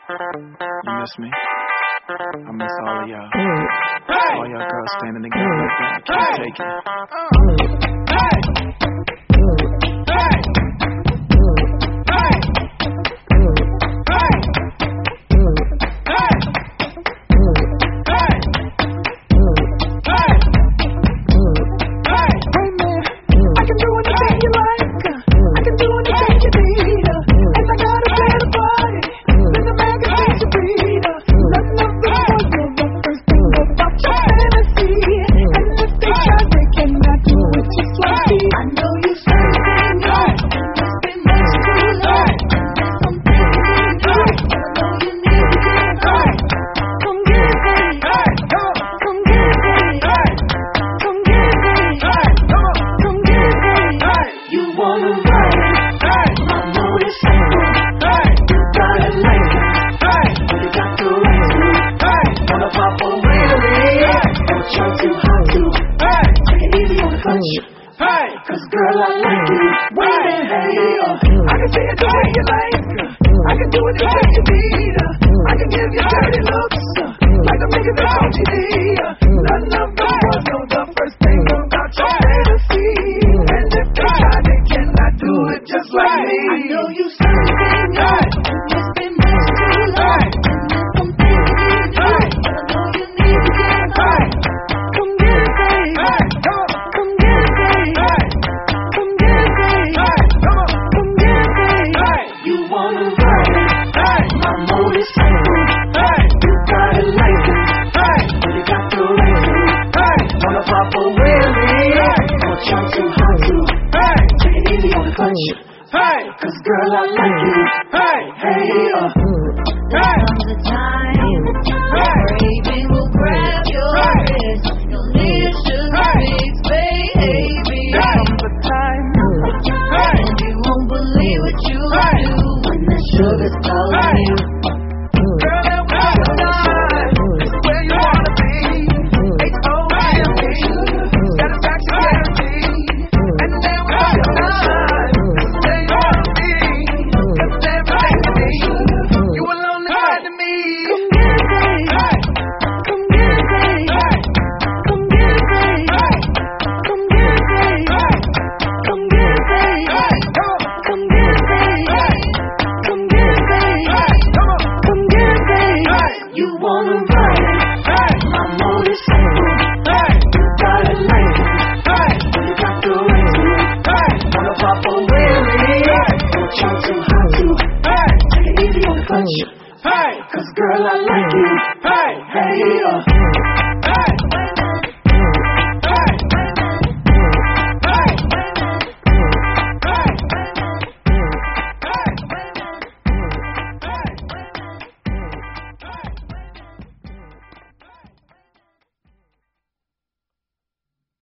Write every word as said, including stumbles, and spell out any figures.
You miss me? I miss all of y'all. All y'all girls standing together like that. I can't take it. Hey, cause girl, I like you. Wait, hey, uh, I can see it the way you like. I can do it the way you need. I can give you dirty looks, like a nigga that told you need. Nothing of the world, know the first thing about your fantasy. And if they try, they cannot do it just like me. I know you something, right? It's been much too long. Some things you need, right? I know you need to get right. Come get it, baby. Come get it, baby. Come get it, baby. Come get it, baby. You wanna ride it? My motorcycle. You got it like it. You got the right to. Wanna pop a wheelie? Don't jump too high too. Take it easy on the clutch. Cause girl, I like you. Hey, uh. There comes a time where baby will grab your wrist. You'll need a sugar fix, baby. There comes a time, and you won't believe what you do when the sugar's calling you. Girl, there was a time where you wanna be. H O M D, satisfaction guaranteed. And there was a time where you wanna be. That's everything to me. You alone is right to me. Come get it, baby. Come get it, baby. Come get it, baby. Come get it, baby. Come get it, baby. Come get it, baby. Come get it, baby. You wanna ride it? My motorcycle. You got it like it. You got the right to. Wanna pop a wheelie? Don't jump too high too. Take it easy on the clutch. Cause girl, I like you. Hey, uh.